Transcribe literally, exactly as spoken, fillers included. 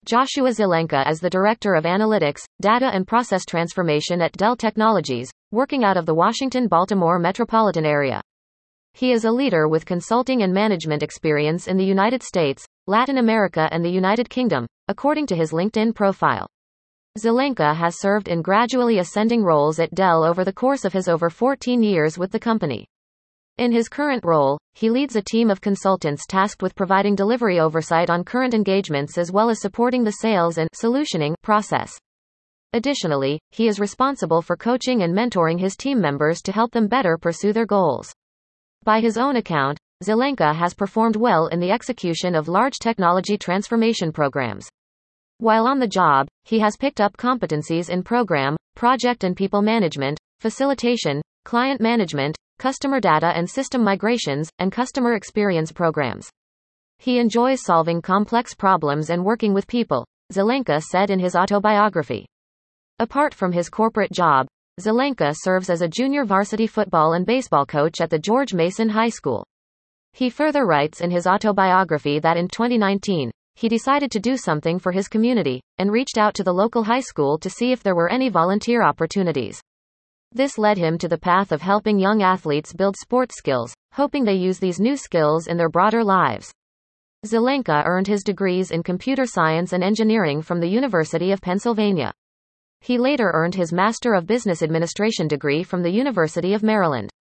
Joshua Zelenka is the Director of Analytics, Data and Process Transformation at Dell Technologies, working out of the Washington-Baltimore metropolitan area. He is a leader with consulting and management experience in the United States, Latin America and the United Kingdom, according to his LinkedIn profile. Zelenka has served in gradually ascending roles at Dell over the course of his over fourteen years with the company. In his current role, he leads a team of consultants tasked with providing delivery oversight on current engagements as well as supporting the sales and solutioning process. Additionally, he is responsible for coaching and mentoring his team members to help them better pursue their goals. By his own account, Zelenka has performed well in the execution of large technology transformation programs. While on the job, he has picked up competencies in program, project and people management, facilitation, client management, customer data and system migrations, and customer experience programs. He enjoys solving complex problems and working with people, Zelenka said in his autobiography. Apart from his corporate job, Zelenka serves as a junior varsity football and baseball coach at the George Mason High School. He further writes in his autobiography that in twenty nineteen, he decided to do something for his community, and reached out to the local high school to see if there were any volunteer opportunities. This led him to the path of helping young athletes build sports skills, hoping they use these new skills in their broader lives. Zelenka earned his degrees in computer science and engineering from the University of Pennsylvania. He later earned his Master of Business Administration degree from the University of Maryland.